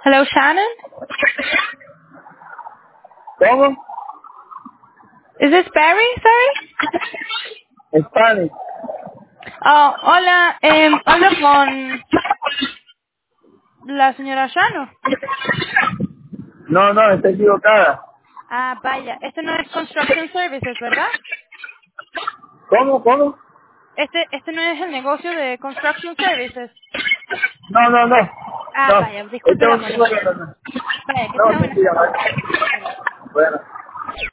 Hello, Shannon. ¿Cómo? Is this Barry? Sorry. Spanish. Oh, hola. Hablo con la señora Shano. No, no, está equivocada. Ah, vaya. Este no es Construction Services, ¿verdad? ¿Cómo? Este no es el negocio de Construction Services. No, no, no. Ah, No. vaya. Disculpe Este es la un número molestia. de... Vaya, que No, tenga buenas mentira. tardes. Adiós. Bueno.